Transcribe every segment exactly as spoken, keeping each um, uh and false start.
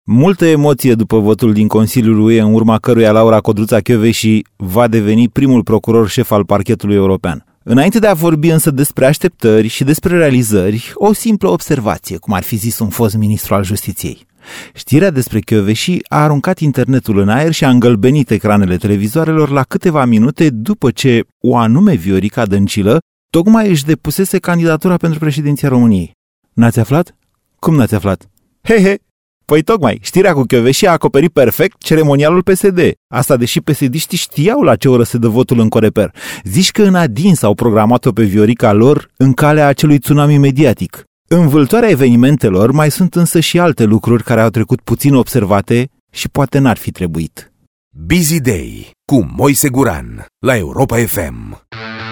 Multă emoție după votul din Consiliul U E, în urma căruia Laura Codruța-Kövesi va deveni primul procuror șef al parchetului european. Înainte de a vorbi însă despre așteptări și despre realizări, o simplă observație, cum ar fi zis un fost ministru al justiției. Știrea despre Kövesi a aruncat internetul în aer și a îngălbenit ecranele televizoarelor la câteva minute după ce o anume Viorica Dăncilă tocmai își depusese candidatura pentru președinția României. N-ați aflat? Cum n-ați aflat? He, he! Păi tocmai, știrea cu Kövesi a acoperit perfect ceremonialul P S D. Asta deși P S D-știi știau la ce oră se dă votul în Coreper. Zici că în adins au programat-o pe Viorica lor în calea acelui tsunami mediatic. În vâltoarea evenimentelor mai sunt însă și alte lucruri care au trecut puțin observate și poate n-ar fi trebuit. Busy Day cu Moise Guran la Europa F M.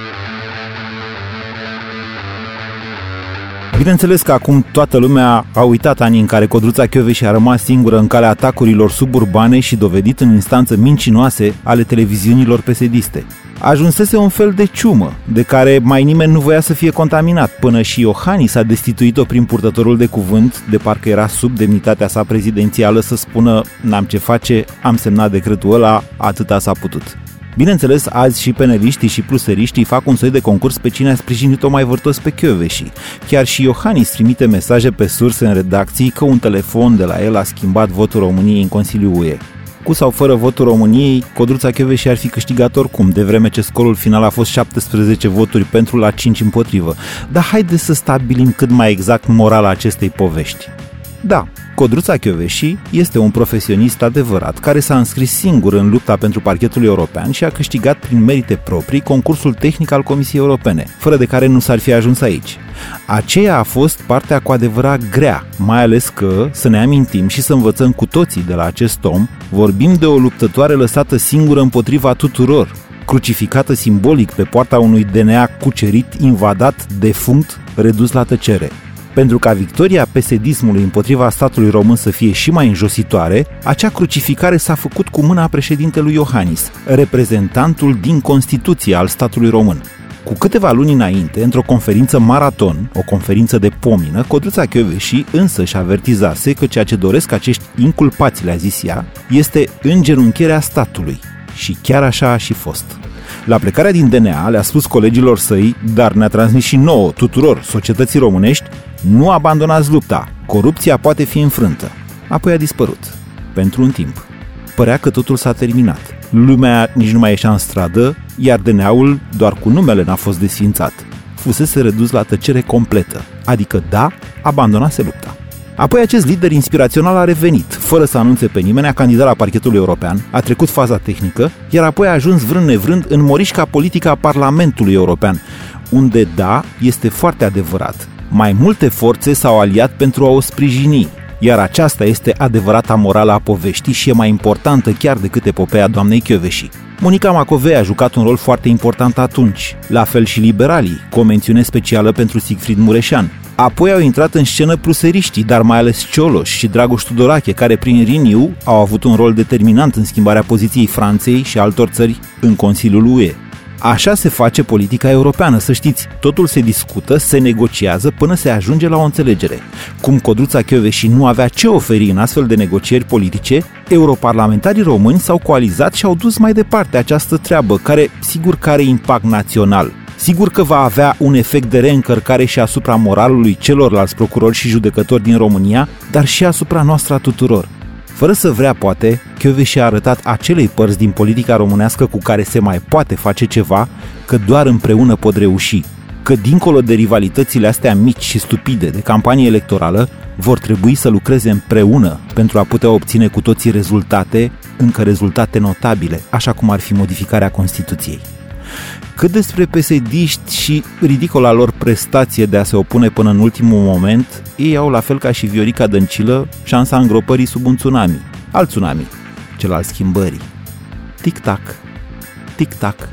Bineînțeles că acum toată lumea a uitat anii în care Codruța-Kövesi a rămas singură în calea atacurilor suburbane și dovedit în instanță mincinoase ale televiziunilor P S D-iste. Ajunsese un fel de ciumă, de care mai nimeni nu voia să fie contaminat, până și Iohannis a destituit-o prin purtătorul de cuvânt, de parcă era sub demnitatea sa prezidențială să spună: n-am ce face, am semnat decretul ăla, atâta s-a putut. Bineînțeles, azi și peneliștii și pluseriștii fac un soi de concurs pe cine a sprijinit-o mai vârtos pe Kövesi. Chiar și Iohannis trimite mesaje pe surse în redacții că un telefon de la el a schimbat votul României în Consiliul U E. Cu sau fără votul României, Codruța-Kövesi ar fi câștigat oricum, de vreme ce scorul final a fost șaptesprezece voturi pentru la cinci împotrivă. Dar haideți să stabilim cât mai exact morala acestei povești. Da, Codruța-Kövesi este un profesionist adevărat care s-a înscris singur în lupta pentru parchetul european și a câștigat prin merite proprii concursul tehnic al Comisiei Europene, fără de care nu s-ar fi ajuns aici. Aceea a fost partea cu adevărat grea, mai ales că, să ne amintim și să învățăm cu toții de la acest om, vorbim de o luptătoare lăsată singură împotriva tuturor, crucificată simbolic pe poarta unui D N A cucerit, invadat, defunct, redus la tăcere. Pentru ca victoria P S D-ismului împotriva statului român să fie și mai înjositoare, acea crucificare s-a făcut cu mâna președintelui Iohannis, reprezentantul din Constituție al statului român. Cu câteva luni înainte, într-o conferință maraton, o conferință de pomină, Codruța-Kövesi însă și avertizase că ceea ce doresc acești inculpați, le-a zis ea, este îngenunchierea statului. Și chiar așa a și fost. La plecarea din D N A le-a spus colegilor săi, dar ne-a transmis și nouă, tuturor, societății românești: nu abandonați lupta, corupția poate fi înfrântă. Apoi a dispărut. Pentru un timp. Părea că totul s-a terminat. Lumea nici nu mai ieșea în stradă, iar D N A-ul doar cu numele n-a fost desființat. Fusese redus la tăcere completă, adică da, abandonase lupta. Apoi acest lider inspirațional a revenit, fără să anunțe pe nimeni, a candidat la parchetul european, a trecut faza tehnică, iar apoi a ajuns vrând nevrând în morișca politică a Parlamentului European, unde, da, este foarte adevărat, mai multe forțe s-au aliat pentru a o sprijini, iar aceasta este adevărata morală a poveștii și e mai importantă chiar decât epopeea doamnei Kövesi. Monica Macovei a jucat un rol foarte important atunci, la fel și liberalii, cu o mențiune specială pentru Siegfried Mureșan. Apoi au intrat în scenă pluseriștii, dar mai ales Cioloș și Dragoș Tudorache, care prin Renew au avut un rol determinant în schimbarea poziției Franței și altor țări în Consiliul U E. Așa se face politica europeană, să știți, totul se discută, se negociază până se ajunge la o înțelegere. Cum Codruța-Kövesi nu avea ce oferi în astfel de negocieri politice, europarlamentarii români s-au coalizat și au dus mai departe această treabă, care sigur că are impact național. Sigur că va avea un efect de reîncărcare și asupra moralului celorlalți procurori și judecători din România, dar și asupra noastră a tuturor. Fără să vrea, poate, Kövesi a arătat acelei părți din politica românească cu care se mai poate face ceva, că doar împreună pot reuși, că dincolo de rivalitățile astea mici și stupide de campanie electorală, vor trebui să lucreze împreună pentru a putea obține cu toții rezultate, încă rezultate notabile, așa cum ar fi modificarea Constituției. Cât despre P S D-ști și ridicola lor prestație de a se opune până în ultimul moment, ei au, la fel ca și Viorica Dăncilă, șansa îngropării sub un tsunami. Alt tsunami, cel al schimbării. Tic-tac, tic-tac.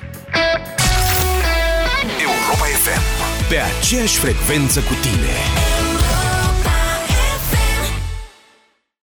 Europa F M, pe aceeași frecvență cu tine.